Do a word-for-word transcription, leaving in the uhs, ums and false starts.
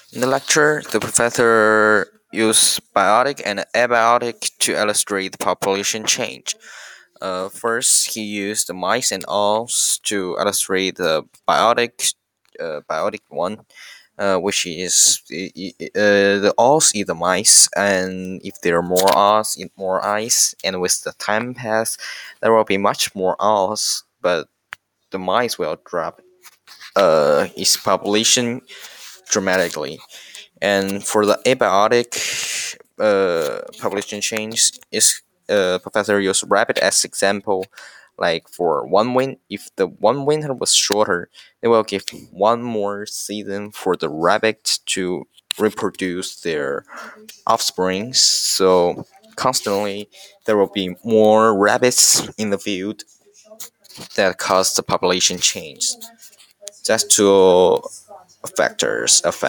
In the lecture, the professor used biotic and abiotic to illustrate the population change. Uh, first, he used the mice and owls to illustrate the biotic, uh, biotic one, uh, which is i- i- uh, the owls eat the mice, and if there are more owls, eat more ice, and with the time pass, there will be much more owls, but the mice will drop uh, its population dramatically. And for the abiotic uh, population change, is uh, professor used rabbit as example. Like for one win, if the one winter was shorter, they will give one more season for the rabbit to reproduce their offspring. So constantly, there will be more rabbits in the field that cause the population change. That's two factors affect.